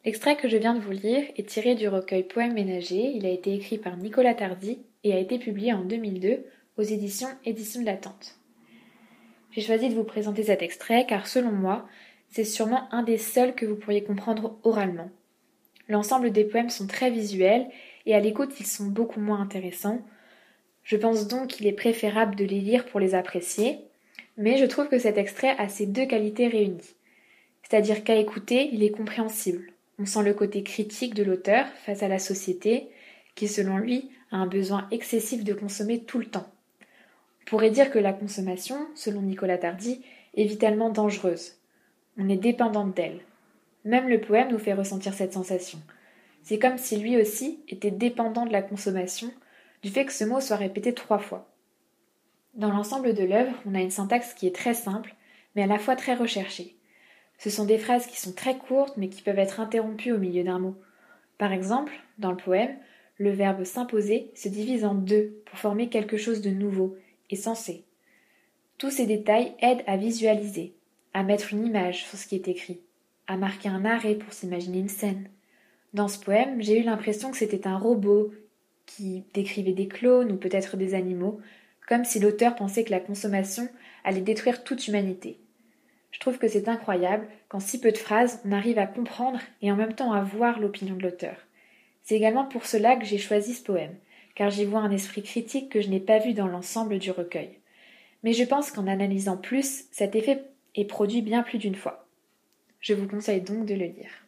L'extrait que je viens de vous lire est tiré du recueil Poèmes ménagers. Il a été écrit par Nicolas Tardy et a été publié en 2002 aux éditions Éditions de l'Attente. J'ai choisi de vous présenter cet extrait car selon moi, c'est sûrement un des seuls que vous pourriez comprendre oralement. L'ensemble des poèmes sont très visuels et à l'écoute ils sont beaucoup moins intéressants. Je pense donc qu'il est préférable de les lire pour les apprécier, mais je trouve que cet extrait a ces deux qualités réunies. C'est-à-dire qu'à écouter, il est compréhensible. On sent le côté critique de l'auteur face à la société, qui selon lui a un besoin excessif de consommer tout le temps. On pourrait dire que la consommation, selon Nicolas Tardy, est vitalement dangereuse. On est dépendante d'elle. Même le poème nous fait ressentir cette sensation. C'est comme si lui aussi était dépendant de la consommation, du fait que ce mot soit répété 3 fois. Dans l'ensemble de l'œuvre, on a une syntaxe qui est très simple, mais à la fois très recherchée. Ce sont des phrases qui sont très courtes, mais qui peuvent être interrompues au milieu d'un mot. Par exemple, dans le poème, le verbe s'imposer se divise en 2 pour former quelque chose de nouveau et sensé. Tous ces détails aident à visualiser, à mettre une image sur ce qui est écrit, à marquer un arrêt pour s'imaginer une scène. Dans ce poème, j'ai eu l'impression que c'était un robot qui décrivait des clones ou peut-être des animaux, comme si l'auteur pensait que la consommation allait détruire toute humanité. Je trouve que c'est incroyable qu'en si peu de phrases, on arrive à comprendre et en même temps à voir l'opinion de l'auteur. C'est également pour cela que j'ai choisi ce poème, car j'y vois un esprit critique que je n'ai pas vu dans l'ensemble du recueil. Mais je pense qu'en analysant plus, cet effet est produit bien plus d'une fois. Je vous conseille donc de le lire.